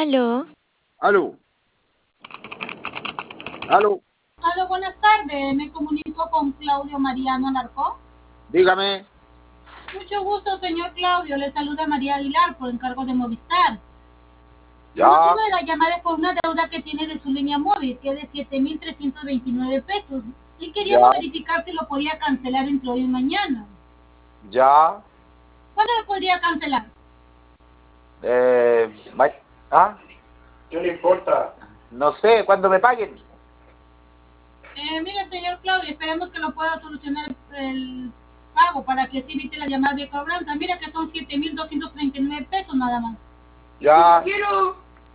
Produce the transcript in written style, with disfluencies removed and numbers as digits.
Aló, Aló, aló, Aló, buenas tardes. Me comunico con Claudio Mariano Alarcón. dígame. Mucho gusto, señor Claudio. Le saluda María Aguilar por encargo de Movistar. El motivo Ya, de la llamada es por una deuda que tiene de su línea móvil, que es de 7.329 pesos. Y ya, queríamos verificar si lo podía cancelar entre hoy y mañana. ya. ¿Cuándo lo podría cancelar? Ma- ¿Ah? ¿Qué le importa? No sé, cuando me paguen. Mire, señor Claudio, esperemos que lo pueda solucionar el pago para que así evite la llamada de cobranza. Mira que son 7.239 pesos nada más. Ya. Quiero.